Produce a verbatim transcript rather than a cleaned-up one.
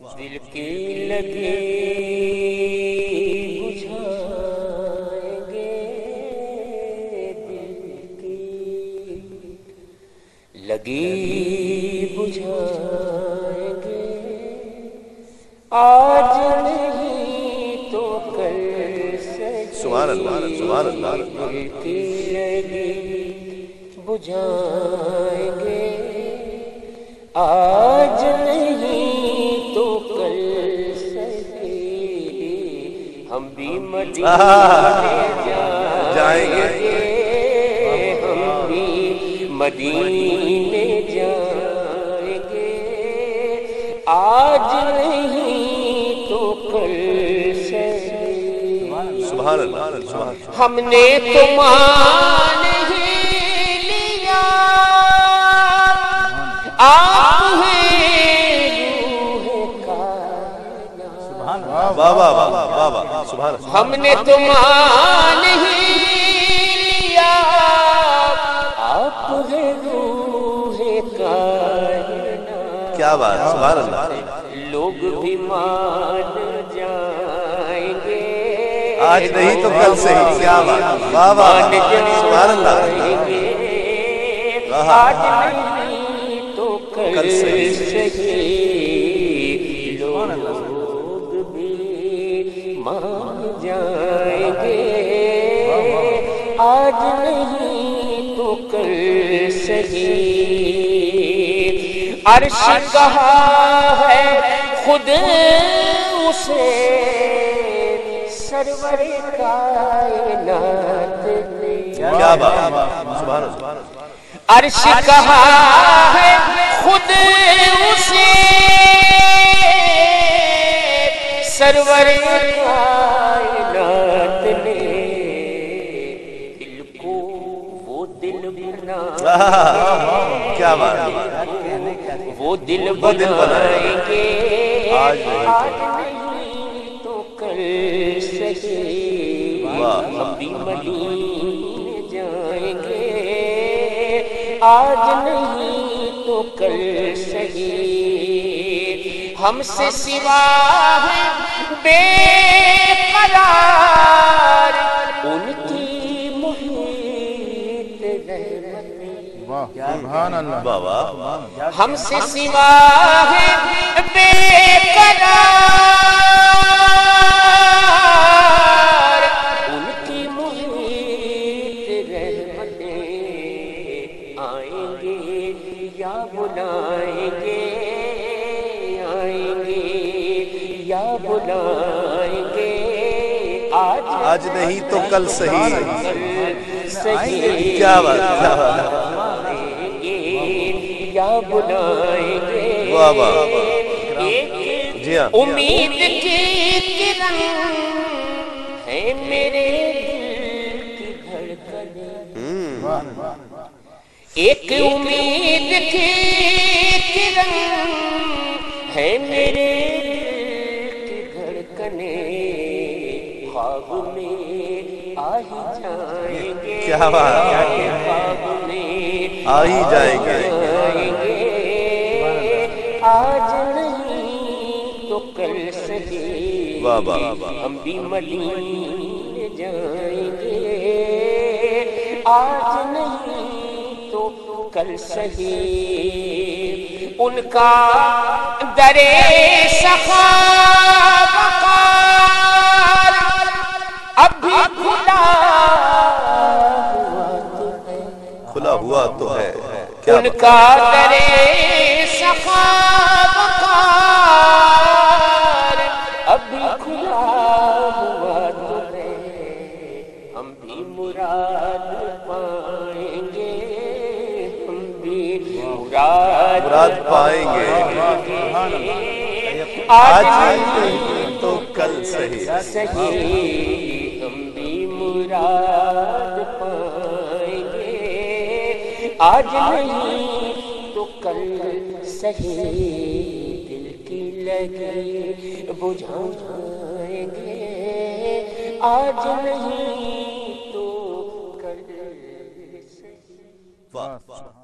دل کی لگی بجھائیں گے، دل کی لگی بجھائیں گے، آج نہیں تو کل سہی، سبحان اللہ سبحان اللہ، دل کی لگی بجھائیں گے، آج نہیں تو کل سہی، ہم بھی مدینے جائیں گے، ہم بھی مدینے جائیں گے، آج نہیں تو کل سہی، سبحان اللہ سبحان اللہ، ہم نے تو مان ہی لیا، آپ ہیں روح کائنات، واہ واہ واہ واہ واہ، سبحان اللہ، ہم نے تو مان ہی لیا، آپ ہیں روح کائنات، کیا بات، سبحان اللہ، لوگ بھی مان جائیں گے، آج نہیں تو کل صحیح، کیا بات، واہ واہ، سبحان اللہ، آج نہیں تو کل صحیح، لوگ بھی مان جائیں گے، آج نہیں تو کل صحیح، عرش کہا ہے خود اسے سرور کائنات نے، کیا بات، سبحان اللہ، عرش کہا ہے خود اسے سرور کائنات نے، دل کو وہ دل بنا، کیا بات، وہ دل بنائیں گے، آج نہیں تو کل سہی، ہم بھی مدینے جائیں گے، آج نہیں تو کل سہی، ہم سے سوا ہے بے قرار ان کی محیط رحمتیں، سبحان اللہ، واہ واہ، ہم سے سوا ہے بے قرار ان کی محیط رحمتیں، آئیں گے یا بلائیں گے، آئیں گے یا بلائیں گے، آج آج نہیں تو کل صحیح، صحیح، کیا بات، کیا بات، آئیں گے یا بلائیں گے، واہ واہ، ایک جی ہاں، امید کی کرن ہے میرے دل کی دھڑکنیں، ایک امید کی کرن ہے میرے دل کی دھڑکنیں، خواب میں آ ہی جائیں گے، کیا بات، خواب میں آ ہی جائیں گے، جائیں گے، آج نہیں تو کل سہی، واہ واہ، ہم بھی مدینے جائیں گے، آج نہیں تو کل سہی، ان کا درے سخا وقار اب بھی کھلا ہوا تو ہے، کھلا ہوا تو ہے، کیا ان کا درے سخا وقار اب بھی کھلا ہوا تو ہے، ہم بھی مراد پائیں گے، ہم بھی مراد مراد پائیں گے، آج نہیں تو کل صحیح، صحیح، ہم بھی مراد پائیں گے، آج نہیں تو کل صحیح، دل کی لگی بجھائیں گے، آج نہیں تو کل صحیح، واہ